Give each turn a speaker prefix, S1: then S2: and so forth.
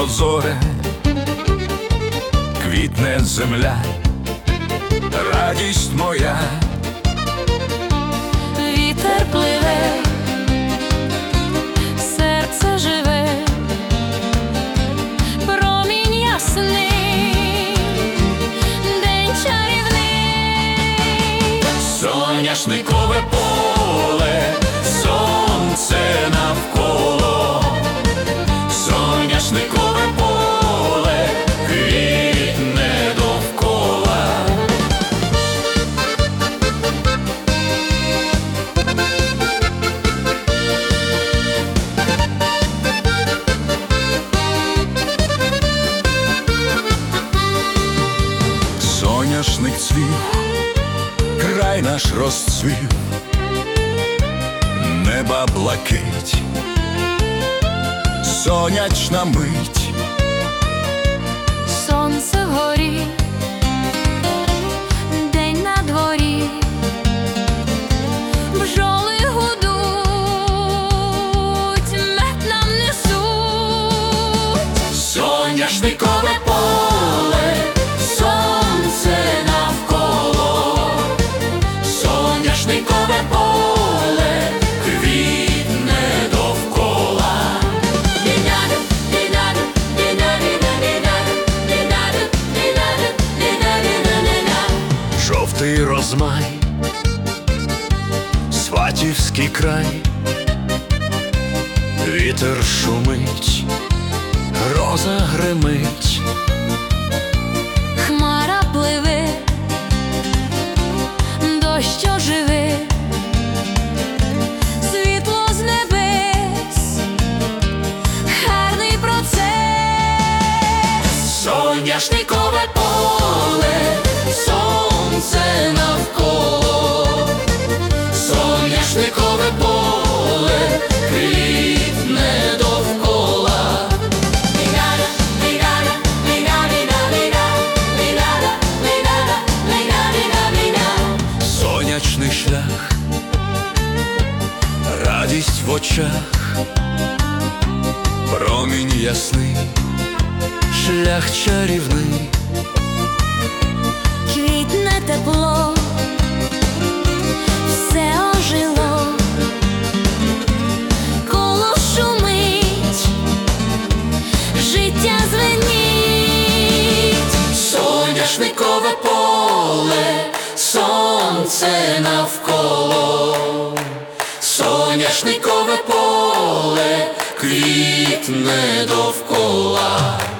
S1: прозоре, квітне земля, радість моя.
S2: Вітер пливе, серце живе, промінь ясний, день чарівний.
S1: Соняшникове поле, сонце навколо, соняшникове поле, квітне довкола. Соняшник цвів, край наш розцвів, неба блакить, сонячна мить.
S2: Сонце вгорі, день на дворі, бджоли гудуть, мед нам несуть.
S1: Соняшникове поле, сонце навколо, соняшникове поле, квітне довкола. Жовтий розмай, Сватівський край, вітер шумить, гроза гримить.
S2: Хмара пливе, дощ оживе, світло з небес, гарний процес.
S1: Соняшникове поле, сонце навколо, соняшникове поле, квітне довкола. Сонячний шлях, радість в очах, промінь ясний, шлях чарівний.
S2: Квітне тепло, все ожило, коло шумить, життя звенить.
S1: Соняшникове поле, сонце навколо, соняшникове поле, квітне довкола.